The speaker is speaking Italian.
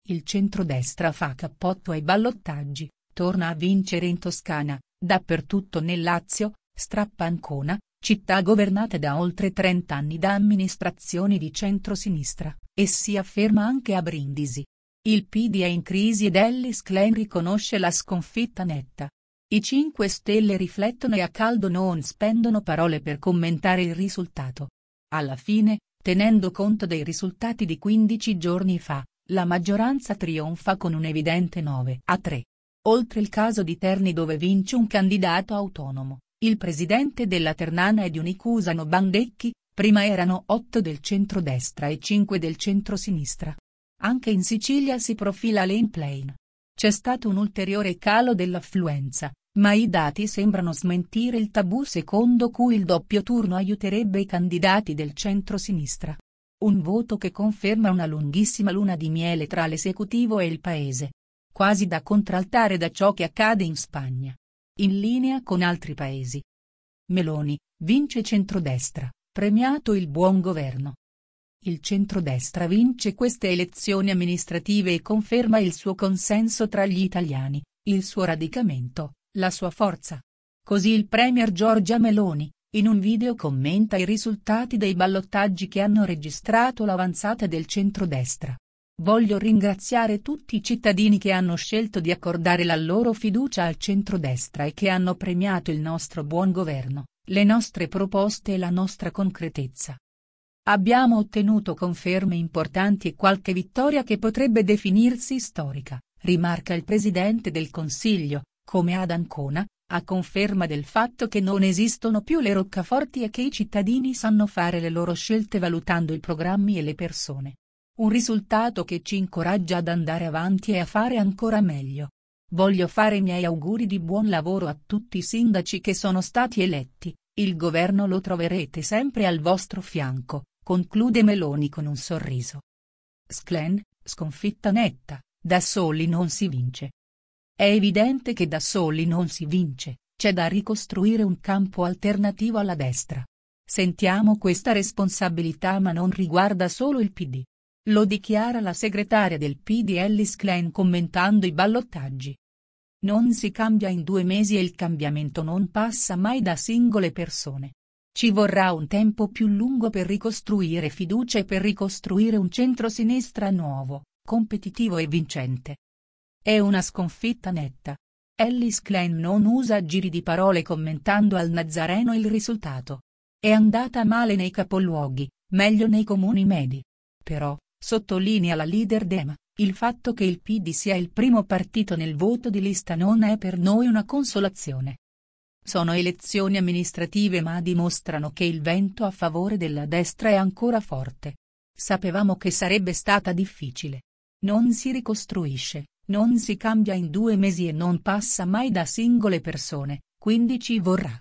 Il centrodestra fa cappotto ai ballottaggi, torna a vincere in Toscana, dappertutto nel Lazio, strappa Ancona, città governata da oltre 30 anni da amministrazioni di centrosinistra, e si afferma anche a Brindisi. Il PD è in crisi ed Ellis Clen riconosce la sconfitta netta. I 5 Stelle riflettono e a caldo non spendono parole per commentare il risultato. Alla fine, tenendo conto dei risultati di 15 giorni fa, la maggioranza trionfa con un evidente 9-3. Oltre il caso di Terni dove vince un candidato autonomo, il presidente della Ternana ed Unicusano Bandecchi, prima erano 8 del centrodestra e 5 del centrosinistra. Anche in Sicilia si profila lane plane. C'è stato un ulteriore calo dell'affluenza, ma i dati sembrano smentire il tabù secondo cui il doppio turno aiuterebbe i candidati del centrosinistra. Un voto che conferma una lunghissima luna di miele tra l'esecutivo e il paese. Quasi da contraltare da ciò che accade in Spagna. In linea con altri paesi. Meloni, vince centrodestra, premiato il buon governo. Il centrodestra vince queste elezioni amministrative e conferma il suo consenso tra gli italiani, il suo radicamento, la sua forza. Così il premier Giorgia Meloni, in un video commenta i risultati dei ballottaggi che hanno registrato l'avanzata del centrodestra. Voglio ringraziare tutti i cittadini che hanno scelto di accordare la loro fiducia al centrodestra e che hanno premiato il nostro buon governo, le nostre proposte e la nostra concretezza. Abbiamo ottenuto conferme importanti e qualche vittoria che potrebbe definirsi storica, rimarca il Presidente del Consiglio, come ad Ancona, a conferma del fatto che non esistono più le roccaforti e che i cittadini sanno fare le loro scelte valutando i programmi e le persone. Un risultato che ci incoraggia ad andare avanti e a fare ancora meglio. Voglio fare i miei auguri di buon lavoro a tutti i sindaci che sono stati eletti, il governo lo troverete sempre al vostro fianco, conclude Meloni con un sorriso. Schlein, sconfitta netta, da soli non si vince. È evidente che da soli non si vince, c'è da ricostruire un campo alternativo alla destra. Sentiamo questa responsabilità ma non riguarda solo il PD. Lo dichiara la segretaria del PD Ellis Clen commentando i ballottaggi. Non si cambia in 2 mesi e il cambiamento non passa mai da singole persone. Ci vorrà un tempo più lungo per ricostruire fiducia e per ricostruire un centrosinistra nuovo, competitivo e vincente. È una sconfitta netta. Ellis Clen non usa giri di parole commentando al Nazareno il risultato. È andata male nei capoluoghi, meglio nei comuni medi. Però, sottolinea la leader Dem, il fatto che il PD sia il primo partito nel voto di lista non è per noi una consolazione. Sono elezioni amministrative ma dimostrano che il vento a favore della destra è ancora forte. Sapevamo che sarebbe stata difficile. Non si ricostruisce, non si cambia in 2 mesi e non passa mai da singole persone, quindi ci vorrà